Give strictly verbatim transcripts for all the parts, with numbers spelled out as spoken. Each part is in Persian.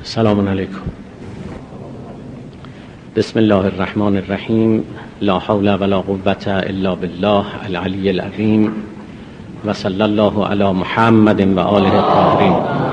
سلام علیکم. بسم الله الرحمن الرحیم. لا حول ولا قوة الا بالله العلی العظیم و صلی الله علی محمد و آله الطاهرین.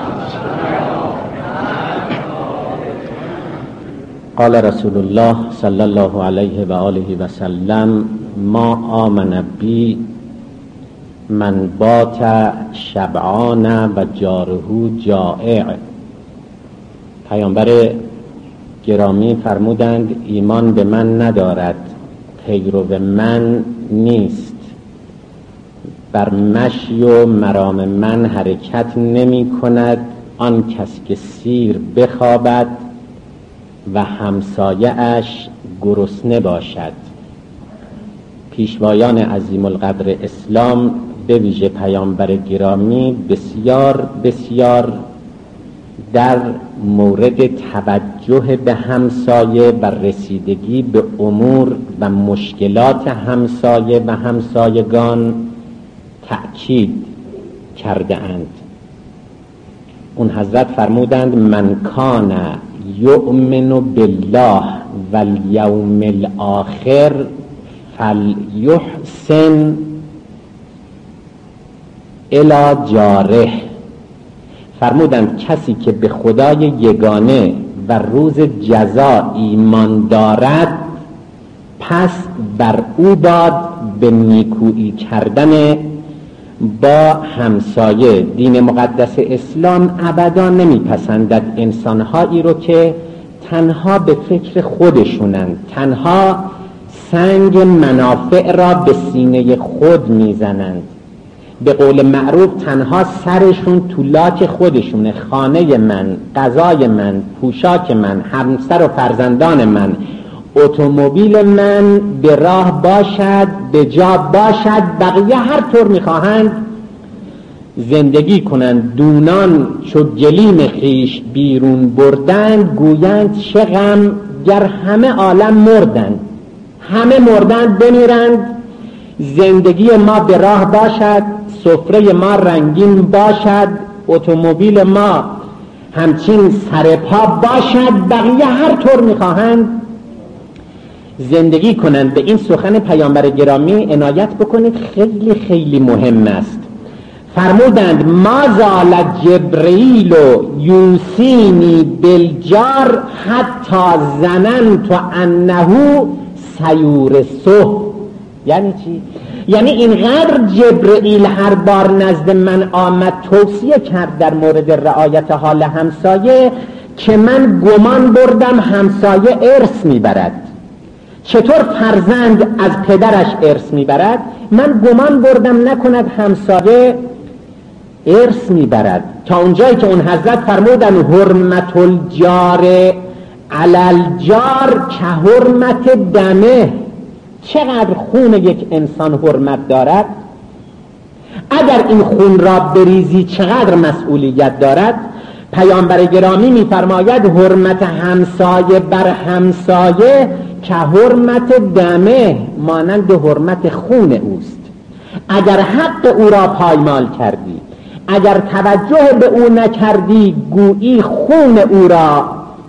قال رسول الله صلی الله علیه و آله و سلم: ما آمن بی من بات شبعان و جاره جائع. پیامبر گرامی فرمودند ایمان به من ندارد، پیرو من نیست، بر مشی و مرام من حرکت نمی کند آن کس که سیر بخوابد و همسایه اش گرسنه باشد. پیشوایان عظیم القدر اسلام به ویژه پیامبر گرامی بسیار بسیار در مورد توجه به همسایه و رسیدگی به امور و مشکلات همسایه و همسایگان تأکید کرده اند. اون حضرت فرمودند: من کان یؤمن بالله و الیوم الاخر فلیحسن الی جاره. فرمودند کسی که به خدای یگانه و روز جزا ایمان دارد، پس بر او باد به نیکویی کردن با همسایه. دین مقدس اسلام ابدا نمیپسندد انسانهایی رو که تنها به فکر خودشونند، تنها سنگ منافع را به سینه خود میزنند، به قول معروف تنها سرشون تو لاک خودشونه. خانه من، غذای من، پوشاک من، همسر و فرزندان من، اتومبیل من به راه باشد، به جا باشد، بقیه هر طور میخواهند زندگی کنند. دونان چو گلیم خیش بیرون بردند، گویند چه غم گر همه عالم مردند. همه مردند بمیرند، زندگی ما به راه باشد، سفره ما رنگین باشد، اتومبیل ما همچین سرپا باشد، بقیه هر طور میخواهند زندگی کنند. به این سخن پیامبر گرامی عنایت بکنید، خیلی خیلی مهم است. فرمودند: ما زال جبرئیل یوصینی بالجار حتی ظننت انه سیورثه. یعنی چی؟ یعنی اینقدر جبرئیل هر بار نزد من آمد توصیه کرد در مورد رعایت حال همسایه که من گمان بردم همسایه ارث میبرد. چطور فرزند از پدرش ارث میبرد؟ من گمان بردم نکند همسایه ارث میبرد، تا اونجایی که اون حضرت فرمودن حرمت الجار علی الجار که حرمت دمه. چقدر خون یک انسان حرمت دارد، اگر این خون را بریزی چقدر مسئولیت دارد. پیامبر گرامی می‌فرماید حرمت همسایه بر همسایه که حرمت دمه، مانند حرمت خون اوست. اگر حق او را پایمال کردی، اگر توجه به او نکردی، گویی خون او را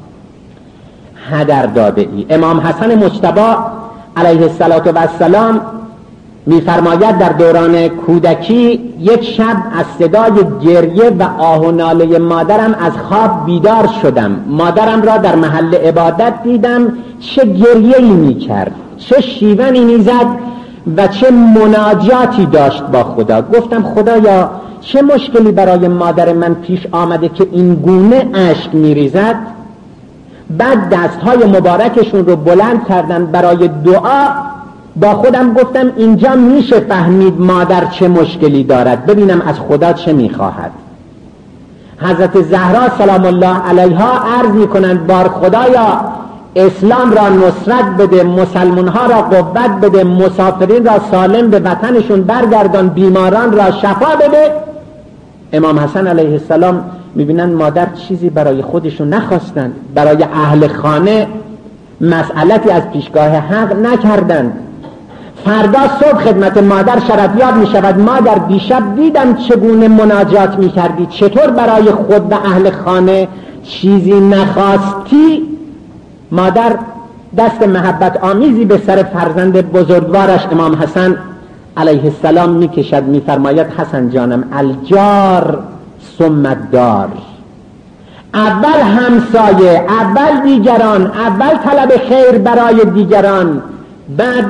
هدر داده ای. امام حسن مجتبی علیه السلام می‌فرماید در دوران کودکی یک شب از صدای گریه و آه و ناله مادرم از خواب بیدار شدم. مادرم را در محل عبادت دیدم، چه گریه‌ای می‌کرد، چه شیونی می‌زد و چه مناجاتی داشت با خدا. گفتم خدایا چه مشکلی برای مادر من پیش آمده که این گونه اشک می‌ریزد؟ بعد دستهای مبارکشون رو بلند کردن برای دعا. با خودم گفتم اینجا میشه فهمید مادر چه مشکلی دارد، ببینم از خدا چه میخواهد. حضرت زهرا سلام الله علیها عرض میکنند: بار خدایا اسلام را نصرت بده، مسلمانها را قوت بده، مسافرین را سالم به وطنشون برگردان، بیماران را شفا بده. امام حسن علیه السلام میبینن مادر چیزی برای خودشون نخواستند، برای اهل خانه مسئلتی از پیشگاه حق نکردند. فردا صبح خدمت مادر شرفیاب می شود: مادر دیشب دیدم چگونه مناجات می کردی، چطور برای خود و اهل خانه چیزی نخواستی، مادر دست محبت آمیزی به سر فرزند بزرگوارش امام حسن علیه السلام میکشد، میفرماید حسن جانم الجار ثم الدار، اول همسایه، اول دیگران، اول طلب خیر برای دیگران، بعد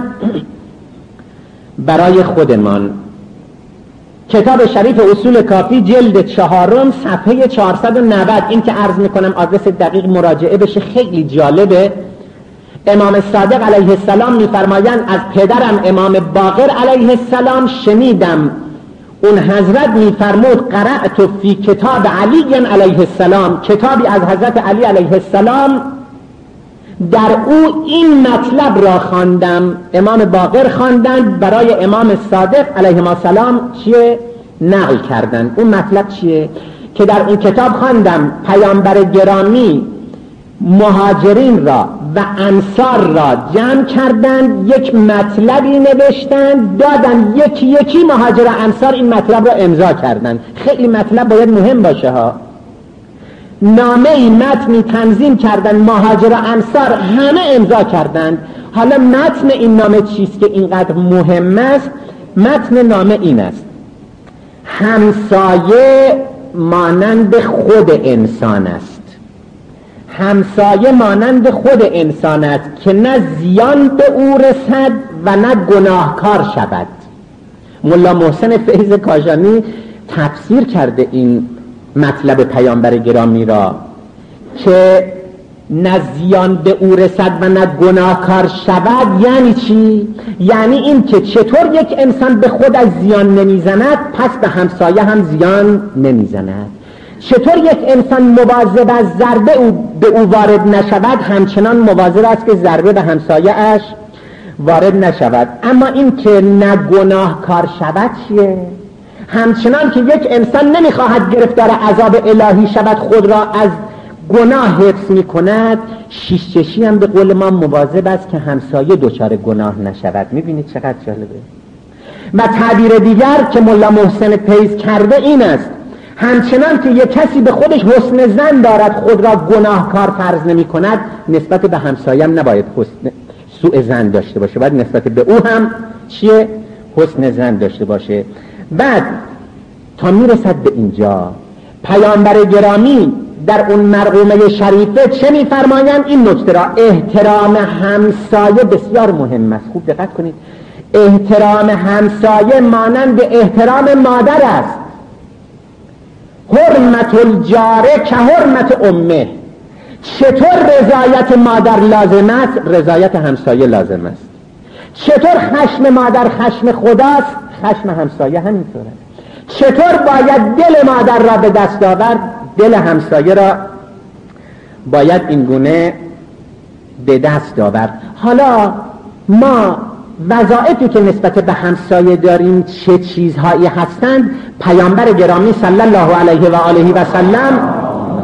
برای خودمان. کتاب شریف اصول کافی جلد چهارم صفحه چهارصد و نود، این که عرض میکنم آدرس دقیق مراجعه بشه، خیلی جالبه. امام صادق علیه السلام میفرمایند از پدرم امام باقر علیه السلام شنیدم اون حضرت میفرمود قرأت فی کتاب علی علیه السلام، کتابی از حضرت علی علیه السلام در او این مطلب را خواندم. امام باقر خواندند، برای امام صادق علیه السلام چیه نقل کردند. اون مطلب چیه که در این کتاب خواندم پیامبر گرامی مهاجرین را و انصار را جمع کردند، یک مطلبی نوشتند دادن، یکی یکی مهاجر و انصار این مطلب را امضا کردند. خیلی مطلب باید مهم باشه ها. نامه متنی تنظیم کردند، مهاجر و انصار همه امضا کردند. حالا متن این نامه چیست که اینقدر مهم است؟ متن نامه این است: همسایه مانند خود انسان است، همسایه مانند خود انسان است که نه زیان به او رسد و نه گناهکار شود. ملا محسن فیض کاشانی تفسیر کرده این مطلب پیامبر گرامی را که نه زیان به او رسد و نه گناهکار شود. یعنی چی؟ یعنی این که چطور یک انسان به خود از زیان نمیزند پس به همسایه هم زیان نمیزند. چطور یک انسان مواظب از ضربه او به او وارد نشود همچنان مواظب است که ضربه به همسایه اش وارد نشود. اما این که نه گناهکار شود چیه؟ همچنان که یک انسان نمیخواهد گرفتار عذاب الهی شود خود را از گناه حفظ میکند، شیش چشی هم به قول ما مواظب است که همسایه دچار گناه نشود. میبینید چقدر جالبه. و تعبیر دیگر که ملا محسن فیض کرده این است: همچنان که یک کسی به خودش حسن ظن دارد خود را گناهکار فرض نمی کند، نسبت به همسایه هم نباید حسن سوء ظن داشته باشه، باید نسبت به او هم چیه؟ حسن ظن داشته باشه. بعد تا میرسد به اینجا پیامبر گرامی در اون مرقومه شریفه چه میفرمایند؟ این نکته را: احترام همسایه بسیار مهم است. خوب دقت کنید. احترام همسایه مانند احترام مادر است. حرمت الجاره که حرمت امه. چطور رضایت مادر لازم است، رضایت همسایه لازم است. چطور خشم مادر خشم خداست، خشم همسایه همینطوره. چطور باید دل مادر را به دست آورد، دل همسایه را باید این گونه به دست آورد. حالا ما وظایفی که نسبت به همسایه داریم چه چیزهایی هستند؟ پیامبر گرامی صلی الله علیه و آله و سلم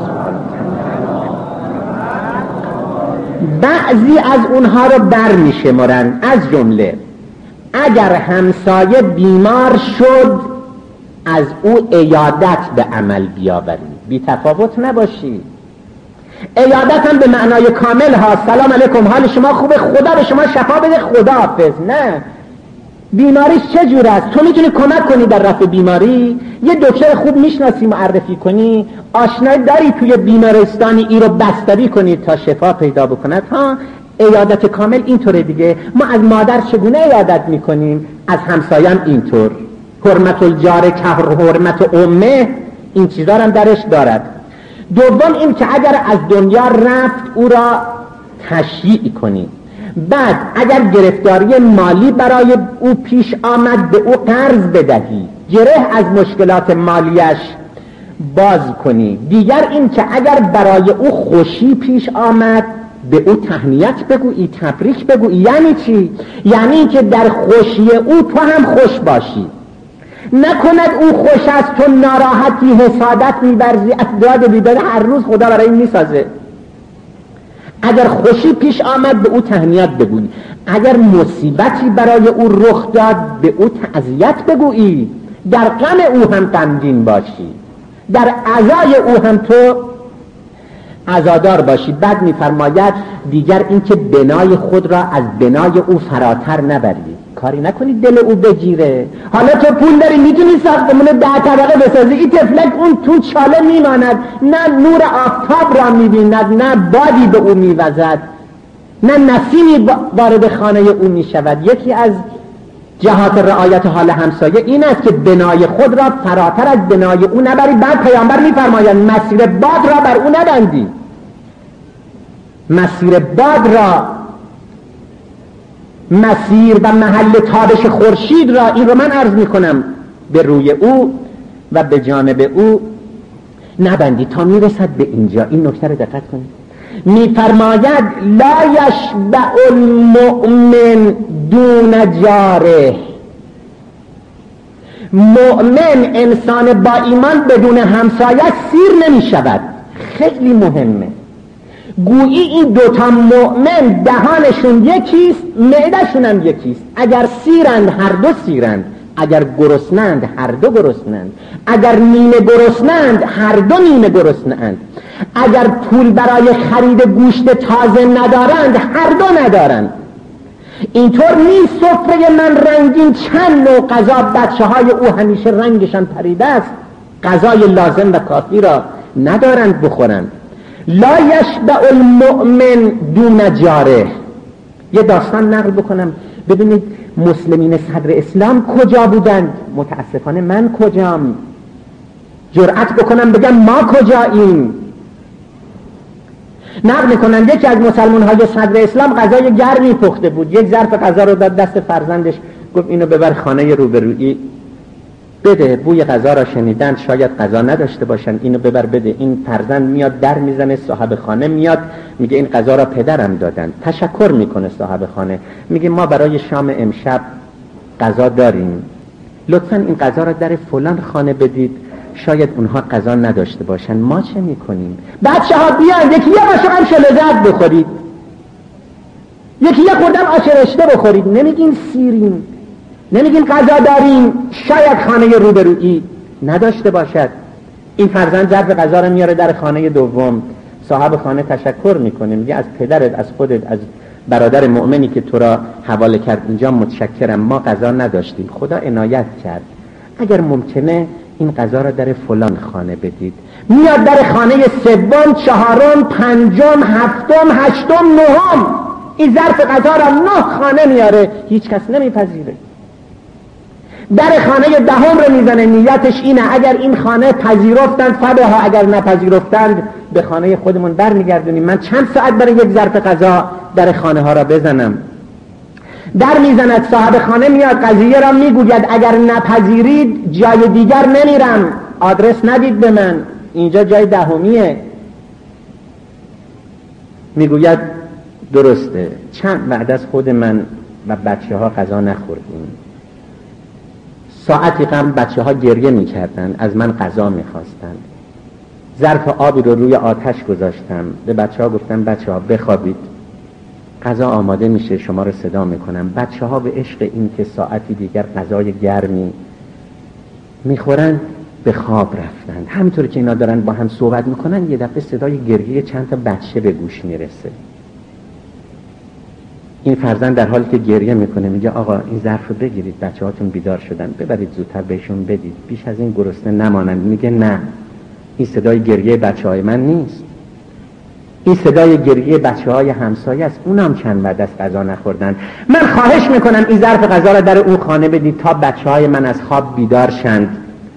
بعضی از اونها رو برمی شمارند، از جمله اگر همسایه بیمار شد از او عیادت به عمل بیاورید، بی تفاوت نباشید. عیادت هم به معنای کامل ها، سلام علیکم حال شما خوبه، خدا به شما شفا بده، خدا حافظ. نه، بیماریش چه جور است؟ تو میتونی کمک کنی در رفع بیماری؟ یه دکتر خوب میشناسی معرفی کنی؟ آشنایی داری توی بیمارستانی ای رو بستری کنی تا شفا پیدا بکند؟ ها، عیادت کامل اینطوره دیگه. ما از مادر چگونه عیادت میکنیم؟ از همسایم اینطور. حرمت الجار که حرمت امه، این چیزا هم درش دارد. دوم این که اگر از دنیا رفت او را تشییع کنی. بعد اگر گرفتاری مالی برای او پیش آمد به او قرض بدهی، گره از مشکلات مالیش باز کنی. دیگر این که اگر برای او خوشی پیش آمد به او تهنیت بگویی، تبریک بگویی. یعنی چی؟ یعنی که در خوشی او تو هم خوش باشی. نکند او خوش است تو ناراحتی، حسادت می‌ورزی، افداد بیداد هر روز خدا برای این میسازه. اگر خوشی پیش آمد به او تهنیت بگویی، اگر مصیبتی برای او رخ داد به او تعزیت بگویی، در غم او هم غمگین باشی، در عزای او هم تو عزادار باشی. بعد میفرماید دیگر اینکه بنای خود را از بنای او فراتر نبری، کاری نکنی دل او بگیره. حالا تو پول داری میتونی ساختمون ده طبقه بسازی، این تفلک اون تو چاله میماند، نه نور آفتاب را میبیند، نه بادی به او میوزد، نه نسیمی وارد خانه او میشود. یکی از جهات رعایت حال همسایه این است که بنای خود را فراتر از بنای او نبری. بعد پیامبر میفرماید مسیر باد را بر او نبندی، مسیر باد را، مسیر و محل تابش خورشید را، این رو من عرض میکنم، به روی او و به جانب او نبندی تا میرسد به اینجا. این نکته رو دقت کنید. میفرماید لا یشبع المؤمن دون جاره. مؤمن، انسان با ایمان بدون همسایه سیر نمی شود. خیلی مهمه. گویی این دوتا مؤمن دهانشون یکیست، معدهشون هم یکیست. اگر سیرند هر دو سیرند، اگر گرسنند هر دو گرسنند، اگر نیمه گرسنند هر دو نیمه گرسنند، اگر پول برای خرید گوشت تازه ندارند هر دو ندارند. اینطور نیست سفره من رنگین چند نوع غذا، بچه های او همیشه رنگشان پریده است، غذای لازم و کافی را ندارند بخورند. لا یشبع المؤمن دون جاره. یه داستان نقل بکنم ببینید مسلمین صدر اسلام کجا بودند. متاسفانه من کجام؟ جرأت بکنم بگم ما کجاییم؟ نقل میکنن یکی از مسلمان های صدر اسلام غذای گرمی پخته بود، یک ظرف غذا رو داد دست فرزندش، گفت اینو ببر خانه روبرویی بده. بوی غذا را شنیدند، شاید غذا نداشته باشن، اینو ببر بده. این فرزند میاد در میزنه، صاحب خانه میاد میگه این غذا را پدرم دادن. تشکر میکنه صاحب خانه، میگه ما برای شام امشب غذا داریم، لطفاً این غذا را در فلان خانه بدید، شاید اونها غذا نداشته باشن، ما چه میکنیم؟ بچه ها بیان یکی یه قاشق شلوزت بخورید، یکی یه خوردم آش رشته بخورید. نمیگین سیریم، نمیگین غذا داریم، شاید خانه روبرویی نداشته باشد. این فرزند ظرف غذا رو میاره در خانه دوم، صاحب خانه تشکر میکنه، میگه از پدرت، از خودت، از برادر مؤمنی که تو را حواله کرد اینجا متشکرم، ما غذا نداشتیم، خدا عنایت کرد، اگر ممکنه این غذا را در فلان خانه بدید. میاد در خانه سوم، چهارم، پنجم، هفتم، هشتم، نهم، این ظرف غذا را نه خانه میاره، هیچ کس نمیپذیره. در خانه دهم رو میزنه، نیتش اینه اگر این خانه پذیرفتند فبها، اگر نپذیرفتند به خانه خودمون برمیگردونیم. من چند ساعت برای یک ظرف غذا در خانه ها را بزنم؟ در میزند، صاحب خانه میاد، قضیه را میگوید اگر نپذیرید جای دیگر نمیرم، آدرس ندید به من، اینجا جای دهمیه. میگوید درسته، چند بعد از خود من و بچه ها غذا نخوردیم. ساعتی قبل بچه ها گریه میکردن، از من غذا میخواستن. ظرف آبی رو روی آتش گذاشتم، به بچه ها گفتم بچه ها بخوابید، غذا آماده میشه، شما رو صدا میکنم. بچه ها به عشق این که ساعتی دیگر غذای گرمی میخورن به خواب رفتن. همینطور که اینا دارن با هم صحبت میکنن، یه دفعه صدای گریه چند تا بچه به گوش میرسه. این فرزند در حالی که گریه میکنه میگه آقا این ظرف رو بگیرید، بچه هاتون بیدار شدن، ببرید زودتر بهشون بدید، بیش از این گرسنه نمانند. میگه نه، این صدای گریه بچه های من نیست، این صدای گریه بچه های همسایه است، اونم چند بعد از غذا نخوردن. من خواهش میکنم این ظرف غذا را در اون خانه بدید تا بچه های من از خواب بیدار شند.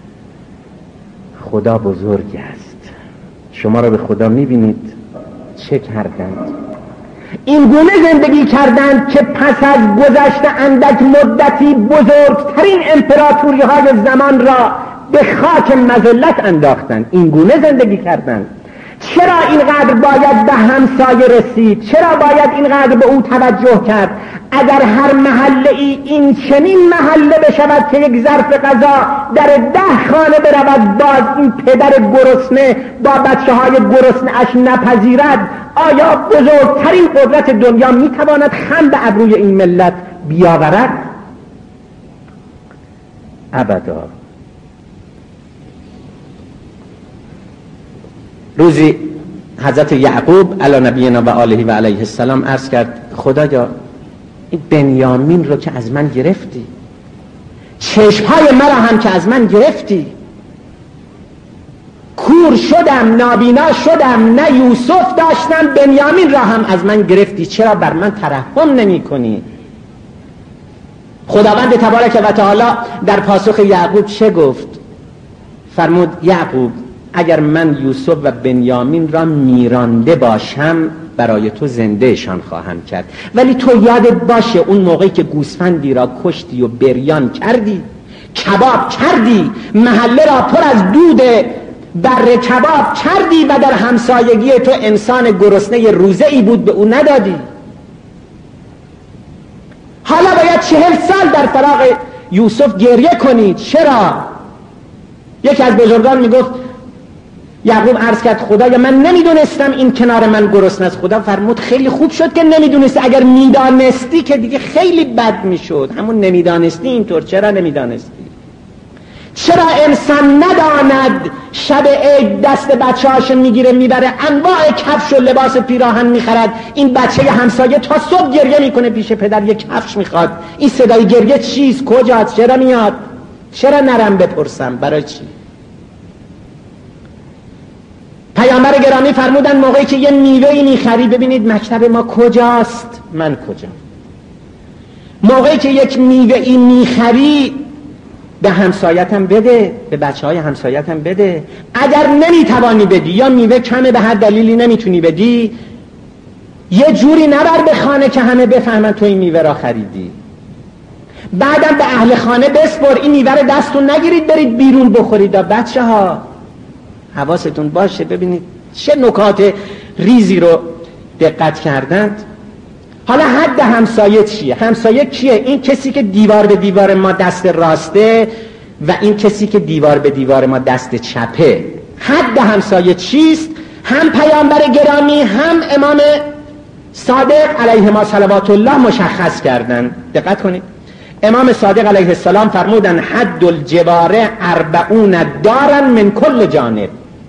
خدا بزرگ است، شما را به خدا میبینید چه کردند. این گونه زندگی کردند که پس از گذشت اندک مدتی بزرگترین امپراتوری های زمان را به خاک مذلت انداختند. این گونه زندگی کردند. چرا اینقدر باید به همسایه رسید؟ چرا باید اینقدر به او توجه کرد؟ اگر هر محله ای این چنین محله بشود که یک ظرف غذا در ده خانه برود، باز این پدر گرسنه با بچه های گرسنه اش نپذیرد، آیا بزرگترین قدرت دنیا میتواند خم به ابروی این ملت بیاورد؟ ابدا. روزی حضرت یعقوب علی نبینا و آله و علیه السلام عرض کرد خدایا این بنیامین رو که از من گرفتی، چشمهای مرا هم که از من گرفتی، کور شدم، نابینا شدم، نه یوسف داشتم، بنیامین را هم از من گرفتی، چرا بر من ترحم نمی کنی؟ خداوند تبارک و تعالی در پاسخ یعقوب چه گفت؟ فرمود یعقوب اگر من یوسف و بنیامین را میرانده باشم برای تو زندهشان خواهم کرد، ولی تو یادت باشه اون موقعی که گوسفندی را کشتی و بریان کردی، کباب کردی، محله را پر از دود بره کباب کردی و در همسایگی تو انسان گرسنه روزه ای بود به او ندادی. حالا باید چهل سال در فراق یوسف گریه کنید. چرا؟ یکی از بزرگان میگفت یعقوب عرض کرد خدایا من نمیدونستم این کنار من گرسنه است. خدا فرمود خیلی خوب شد که نمیدونستی، اگر میدانستی که دیگه خیلی بد میشد. همون نمیدانستی اینطور. چرا نمیدانستی؟ چرا انسان نداند شب عید دست بچه هاشون میگیره میبره انواع کفش و لباس پیراهن میخرد، این بچه همسایه تا صبح گریه میکنه پیش پدر یک کفش میخواد، این صدای گریه چیست؟ کجاست؟ چرا میاد؟ چرا نرم بپرسم؟ برای چی؟ پیامبر گرامی فرمودن موقعی که یه میوه‌ای میخری ببینید مکتب ما کجاست، من کجا. موقعی که یک میوه‌ای میخری به همسایتم بده، به بچه های همسایتم بده. اگر نمیتوانی بدی یا میوه کمه به هر دلیلی نمیتونی بدی، یه جوری نبر به خانه که همه بفهمن تو این میوه را خریدی. بعدم به اهل خانه بسپر، این میوه رو دستون نگیرید برید بیرون بخورید. بچه ها حواستون باشه. ببینید چه نکات ریزی رو دقت کردند. حالا حد همسایه چیه؟ همسایه کیه؟ این کسی که دیوار به دیوار ما دست راسته و این کسی که دیوار به دیوار ما دست چپه. حد همسایه چیست؟ هم پیامبر گرامی هم امام صادق علیهما صلوات الله مشخص کردن. دقت کنید. امام صادق علیه السلام فرمودن حد الجوار اربعون دارن من کل جانب.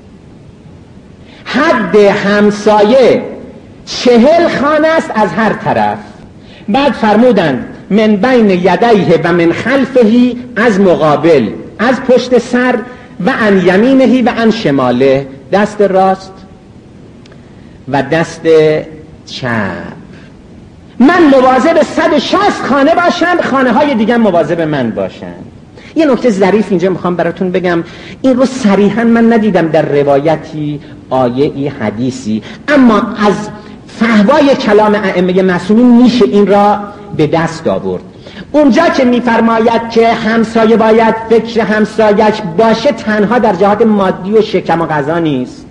حد همسایه چهل خانه است از هر طرف. بعد فرمودن من بین یدیه و من خلفه، از مقابل، از پشت سر، و عن یمینه و عن شماله، دست راست و دست چپ. من مواظب صد و شصت خانه باشم، خانه های دیگه مواظب من باشن. یه نکته ظریف اینجا میخوام براتون بگم، این رو صریحا من ندیدم در روایتی، آیه‌ای، حدیثی، اما از فحوای کلام ائمه معصومین میشه این را به دست آورد. اونجا که میفرماید که همسایه باید فکر همسایش باشه، تنها در جهات مادی و شکم و غذا نیست.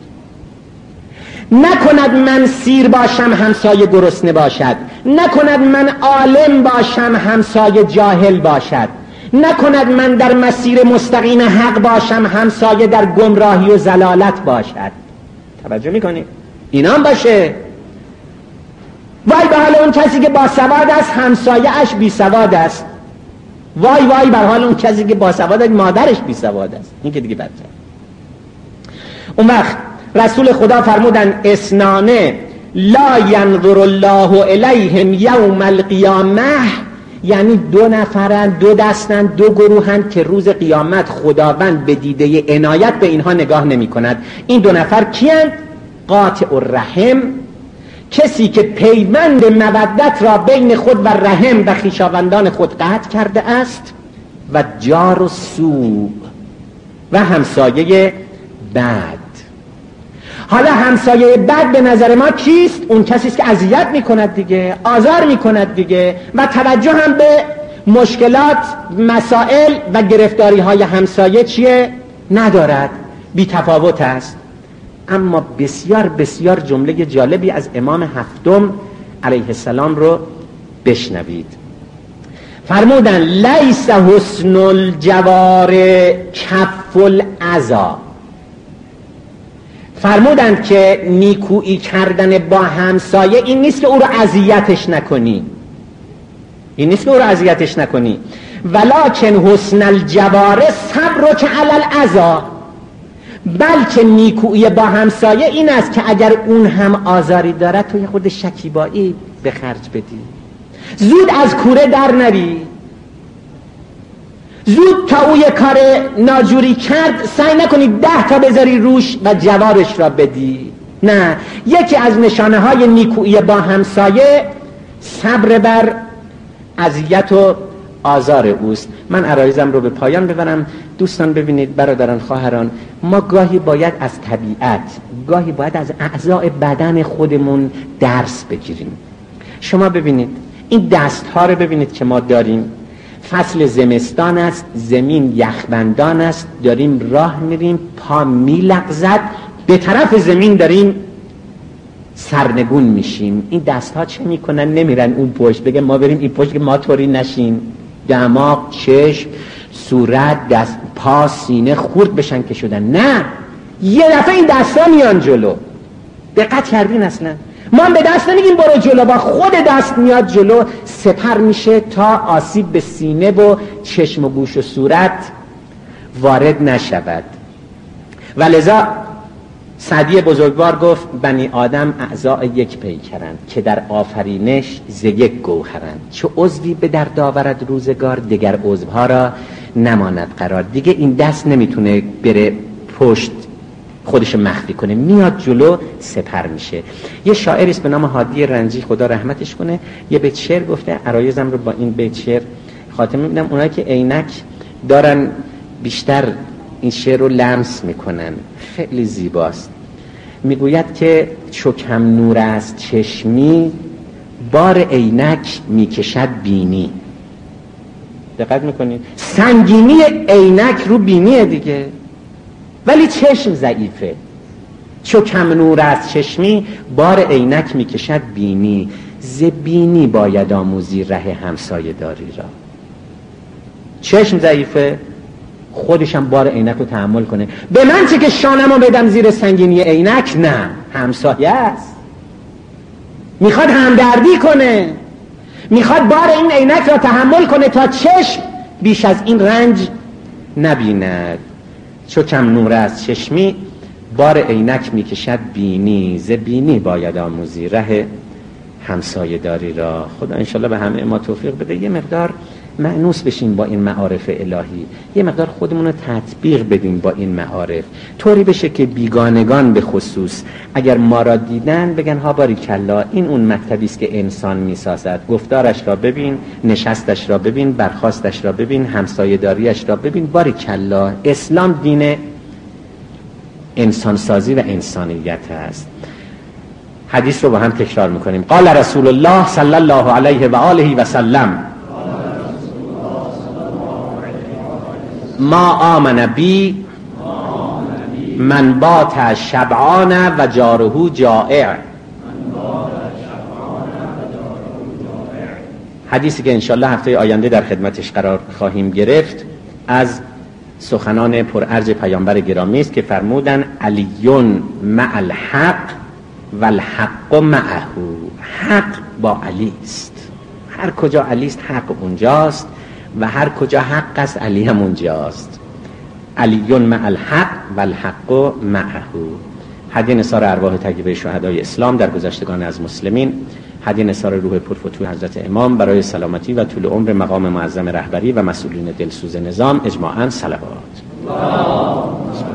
نکند من سیر باشم همسایه گرسنه باشد، نکند من عالم باشم همسایه جاهل باشد، نکند من در مسیر مستقیم حق باشم همسایه در گمراهی و ضلالت باشد. توجه میکنی؟ اینا هم باشه. وای به حال اون کسی که باسواد است همسایه اش بی سواد است. وای وای به حال اون کسی که باسواد است مادرش بی سواد است. این که دیگه بدتر. اون وقت رسول خدا فرمودن اسنانه لا ینظر الله الیهم یوم القیامه، یعنی دو نفرن، دو دستن، دو گروهن که روز قیامت خداوند به دیده عنایت به اینها نگاه نمی کند. این دو نفر کیند؟ قاطع الرحم، کسی که پیوند مودت را بین خود و رحم و خویشاوندان خود قطع کرده است، و جار السوء، و همسایه بد. حالا همسایه بد به نظر ما کیست؟ اون کسی است که اذیت میکند دیگه، آزار میکند دیگه، و توجه هم به مشکلات، مسائل و گرفتاری های همسایه چیه؟ ندارد، بی تفاوت است. اما بسیار بسیار جمله جالبی از امام هفتم علیه السلام رو بشنوید. فرمودن لیس حسن الجوار کف العزا. فرمودند که نیکویی کردن با همسایه این نیست که او رو اذیتش نکنی، این نیست که او رو اذیتش نکنی، ولکن حسن الجوار صبر که علی الاذی، بلکه نیکویی با همسایه این است که اگر اون هم آزاری دارد تو یه خود شکیبایی به خرج بدی، زود از کوره در نری، زود تا او یه کار ناجوری کرد سعی نکنی ده تا بذاری روش و جوابش را بدی. نه، یکی از نشانه های نیکویی با همسایه صبر بر اذیت و آزار اوست. من عرایزم رو به پایان ببرم. دوستان ببینید برادران خواهران، ما گاهی باید از طبیعت، گاهی باید از اعضاء بدن خودمون درس بگیریم. شما ببینید این دست ها رو ببینید که ما داریم، فصل زمستان است، زمین یخبندان است، داریم راه میریم، پا میلغزد، به طرف زمین داریم سرنگون میشیم. این دست ها چه میکنن؟ نمیرن اون پشت بگه ما بریم این پشت که ما طوری نشین، دماغ، چشم، صورت، دست، پا، سینه خورد بشن که شدن. نه، یه دفعه این دست ها میان جلو. دقت کردین؟ اصلا ما به دست نمیگیم برو جلو، با خود دست میاد جلو، سپر میشه تا آسیب به سینه و چشم و گوش و صورت وارد نشود. ولذا سعدی بزرگوار گفت بنی آدم اعضاء یک پیکرند که در آفرینش ز یک گوهرند، چو عضوی به درد آورد روزگار دگر عضوها را نماند قرار. دیگه این دست نمیتونه بره پشت خودش مخفی کنه، میاد جلو سپر میشه. یه شاعری است به نام هادی رنجی خدا رحمتش کنه، یه بیت شعر گفته، عرایزم رو با این بیت شعر خاتمه میدم. اونایی که عینک دارن بیشتر این شعر رو لمس میکنن، خیلی زیباست. میگوید که چو کم نور است چشمی بار عینک میکشد بینی. دقت میکنید؟ سنگینی عینک رو بینیه دیگه، ولی چشم ضعیفه. چو کم نور است چشمی بار عینک میکشد بینی، ز بینی باید آموزی ره همسایه داری را. چشم ضعیفه، خودشم بار عینک رو تحمل کنه. به من چه که شانمو بدم زیر سنگینی عینک؟ نه، همسایه است، میخواد همدردی کنه، میخواد بار این عینک را تحمل کنه تا چشم بیش از این رنج نبیند. چو کم نور از چشمی بار عینک میکشد بینی، ز بینی باید آموزی ره همسایه داری را. خدا انشالله به همه ما توفیق بده یه مقدار مأنوس بشیم با این معارف الهی، یه مقدار خودمون رو تطبیق بدیم با این معارف، طوری بشه که بیگانگان به خصوص اگر ما را دیدن بگن ها باریکلا، این اون مکتبی است که انسان میسازد. گفتارش را ببین، نشستش را ببین، برخاستش را ببین، همسایه‌داریش را ببین، باریکلا، اسلام دین انسانسازی و انسانیت است. حدیث رو با هم تکرار میکنیم. قال رسول الله صلی الله علیه و آله و سلم ما آمن بی من بات شبعان و جاره جائع. حدیثی که انشالله هفته آینده در خدمتش قرار خواهیم گرفت از سخنان پرارج پیامبر گرامی است که فرمودن علیون مع الحق و الحق معه. حق با علی است، هر کجا علی است حق اونجاست و هر کجا حق است علی هم اونجاست. علیون مع الحق و الحق معه. هدیه نثار ارواح تکیه شهدای اسلام در گذشتگان از مسلمین، هدیه نثار روح پرفتوح حضرت امام برای سلامتی و طول عمر مقام معظم رهبری و مسئولین دلسوز نظام، اجماعاً صلوات.